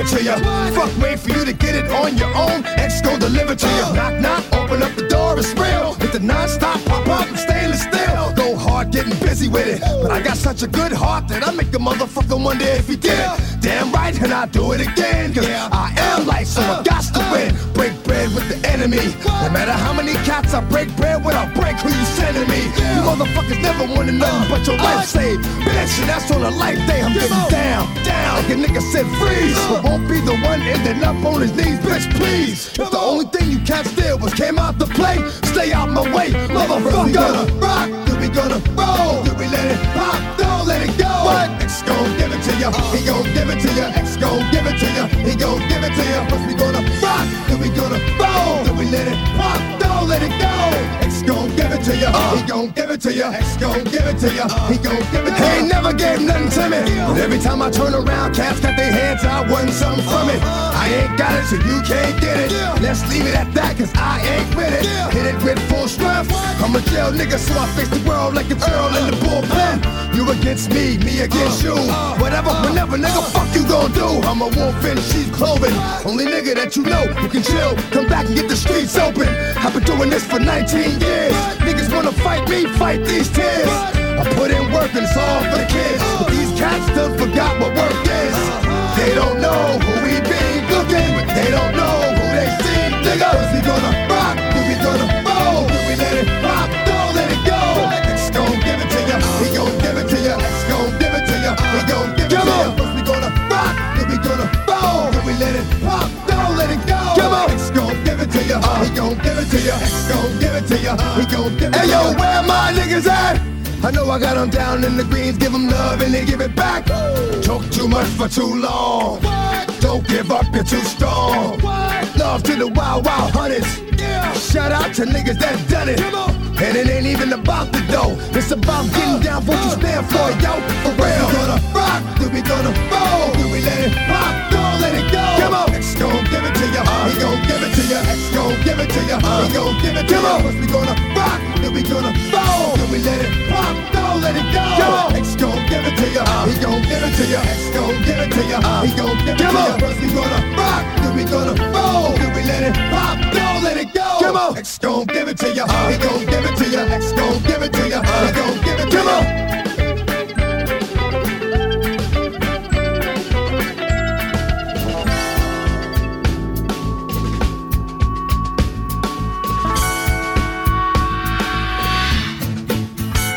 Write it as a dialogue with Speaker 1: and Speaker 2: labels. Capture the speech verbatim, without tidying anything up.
Speaker 1: it to you. Fuck, wait for you to get it on your own. X gon' deliver to you. Knock, knock, open up the door, it's real. With the non-stop pop-up and stainless steel. Go hard getting busy with it. But I got such a good heart that I make a motherfucker wonder if he did it. Damn right, and I do it again. Cause I am light, so I got to win. Break bread with the enemy. No matter how many cats I break bread with, I'll break who you sending me. You motherfuckers never wanna know but your life saved. Bitch, and that's on a life day. I'm getting down, down. Like a nigga said freeze. But won't be the one ending up on his knees, bitch, please. If the only thing you can't steal was came out to play, stay out my way, motherfucker. We gonna rock, then we gonna roll. Then we let it pop, don't let it go. What? X gon' give it to ya, he gon' give it to ya. X gon' give it to ya, he gon' give it to ya. First we gonna rock, then we gonna roll. Then we let it pop, don't let it go. X gon' give it to ya, he gon' give it to ya. X gon' give it to ya, he gon' give it to ya. He ain't never gave nothing to me, but every time I turn around, cats got their hands out, wanting something from it. I ain't got it, so you can't get it. Let's leave it at that, cause I ain't with it. Hit it with full strength. I'm a jail nigga, so I face the world like a girl in the bullpen. You against me, me against you. Whatever, whenever, nigga, fuck you gon' do. I'm a wolf in sheep's clothing. Only nigga that you know who can chill. Come back and get the streets open. I've been doing this for nineteen years. Niggas wanna fight me, fight these tears. I put in work and it's all for the kids. But these cats still forgot what work is. They don't know who we be looking, but they don't know who they see. Niggas, we gonna rock, then we gonna roll. Then we let it pop, don't let it go. X gon' give it to ya, he gon' give it to ya. X gon' give it to ya, he gon' give it to ya. First we gonna rock, then we gonna roll. Then we let it pop, don't let it go. Come on, X gon' give it to ya, he gon' give it to ya. X gon' give it to ya, he gon' give it to ya. Hey yo, where my niggas at? I know I got them down in the greens, give them love and they give it back. Talk too much for too long. Don't give up, you're too strong. Love to the wild, wild hunters. Shout out to niggas that done it. And it ain't even about the dough. It's about getting down for what you stand for, yo. For real. We gonna rock, then we gonna roll. Then we let it pop, don't let it go. Come on. X gon' give it to ya, he gon' give it to ya. X gon' give it to ya, he gon' give it to ya. First we gonna rock, then we gonna roll. Then we let it pop, don't let it go. Come on. X gon' give it to ya, he gon' give it to ya. X gon' give it to ya, he gon' give it to ya. First we gonna rock, then we gonna roll. Then we let it pop, don't let it go. Come on. X gon' give it to ya, he gon' give it